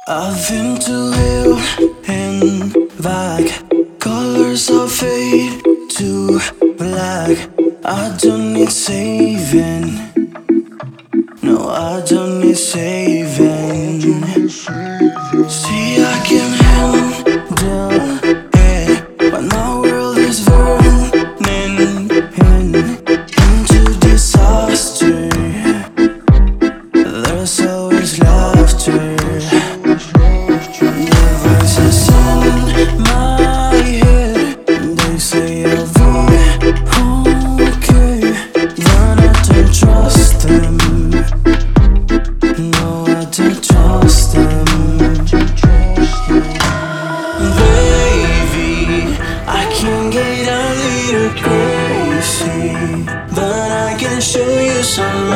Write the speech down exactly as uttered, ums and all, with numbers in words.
I've been to hell and back. Colors of fade to black. I don't need saving. No, I don't need saving. See, I can handle it, but my world is burning into disaster. There's always laughter. The voices in my head, they say I'll be okay, but I don't trust them. No, I don't trust them. Baby, I can get a little crazy, but I can show you some